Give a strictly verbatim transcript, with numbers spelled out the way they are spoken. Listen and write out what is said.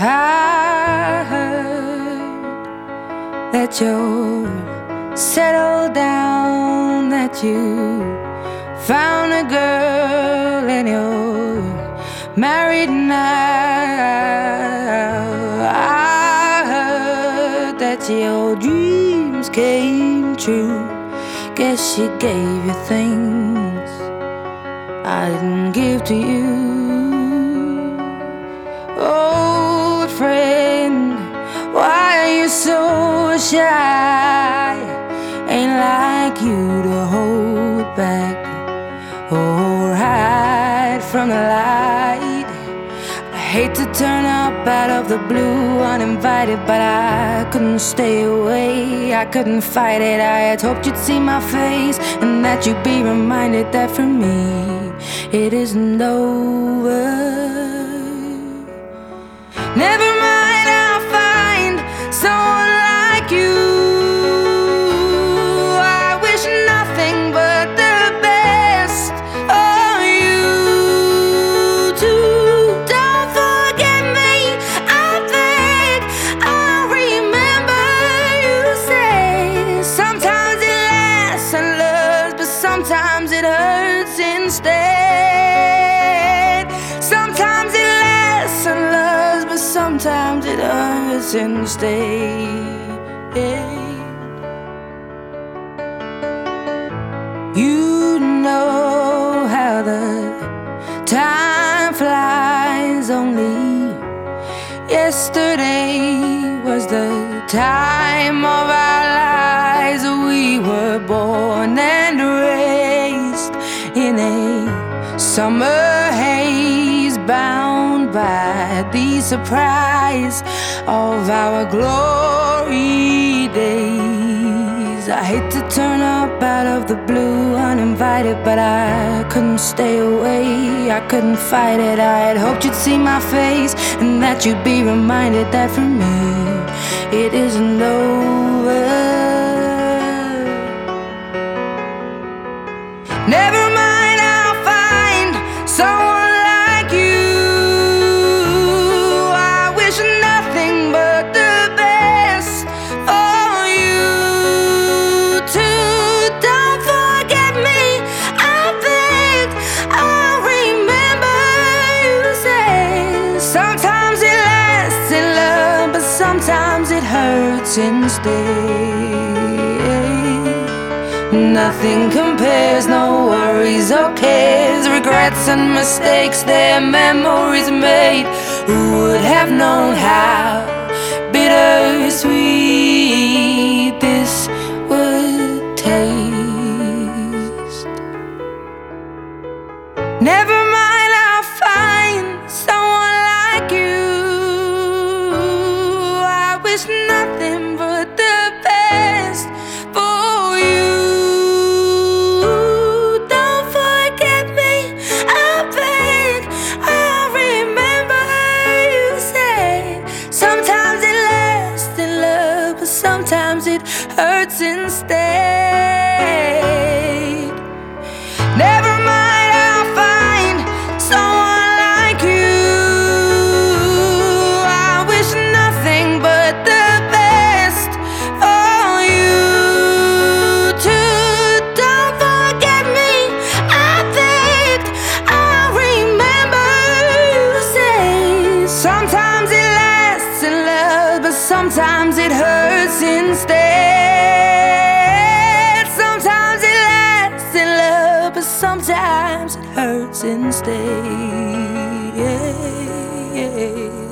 I heard that you're settled down, that you found a girl and you're married now. I heard that your dreams came true. Guess she gave you things I didn't give to you. Old friend, why are you so shy? Ain't like you to hold back or hide from the light. I hate to turn up out of the blue uninvited, but I couldn't stay away, I couldn't fight it. I had hoped you'd see my face and that you'd be reminded that for me it isn't over. Never mind, I'll find someone like you. I wish nothing but the best for you too. Don't forget me, I beg. I remember you say sometimes it lasts and loves, but sometimes it hurts instead. Sometimes it lasts and loves, but sometimes it hurts instead. You know how the time flies. Only yesterday was the time of our lives. We were born and raised in a summer haze, bound by the surprise of our glory days. I hate to turn up out of the blue uninvited, but I couldn't stay away, I couldn't fight it. I had hoped you'd see my face and that you'd be reminded that for me it isn't over. Never mind, I'll find someone like you. I wish nothing but the best for you too. Don't forget me, I beg. I remember you say sometimes it lasts in love, but sometimes it hurts instead. Nothing compares, no worries or cares, regrets and mistakes, their memories made. Who would have known how bittersweet this would taste? Never mind, I'll find someone like you. I wish nothing but the best for you. Don't forget me, I beg. I remember you said sometimes it lasts in love, but sometimes it hurts instead. Never mind, I'll find someone like you. I wish nothing but the best for you too. Don't forget me, I beg. I remember you say sometimes it lasts in love, but sometimes it hurts instead. Sometimes it lasts in love, but sometimes it hurts instead.